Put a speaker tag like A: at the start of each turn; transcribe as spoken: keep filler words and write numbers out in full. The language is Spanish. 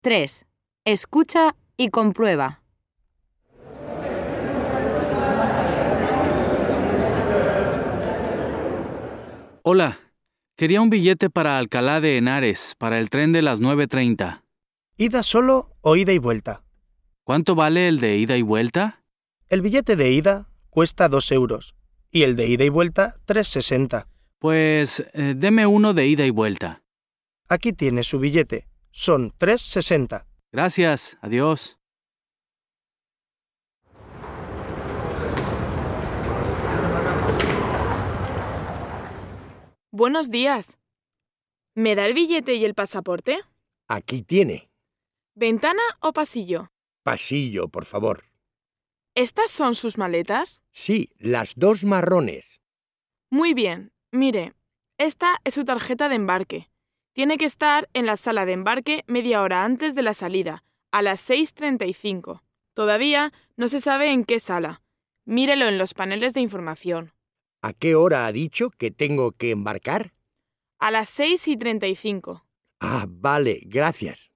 A: tres. Escucha y comprueba.
B: Hola, quería un billete para Alcalá de Henares, para el tren de las nueve treinta.
C: ¿Ida solo o ida y vuelta?
B: ¿Cuánto vale el de ida y vuelta?
C: El billete de ida cuesta dos euros y el de ida y vuelta tres sesenta.
B: Pues eh, deme uno de ida y vuelta.
C: Aquí tiene su billete. Son tres sesenta.
B: Gracias, adiós.
D: Buenos días. ¿Me da el billete y el pasaporte?
E: Aquí tiene.
D: ¿Ventana o pasillo?
E: Pasillo, por favor.
D: ¿Estas son sus maletas?
E: Sí, las dos marrones.
D: Muy bien. Mire, esta es su tarjeta de embarque. Tiene que estar en la sala de embarque media hora antes de la salida, a las seis treinta y cinco. Todavía no se sabe en qué sala. Mírelo en los paneles de información.
E: ¿A qué hora ha dicho que tengo que embarcar?
D: A las seis y treinta y cinco.
E: Ah, vale, gracias.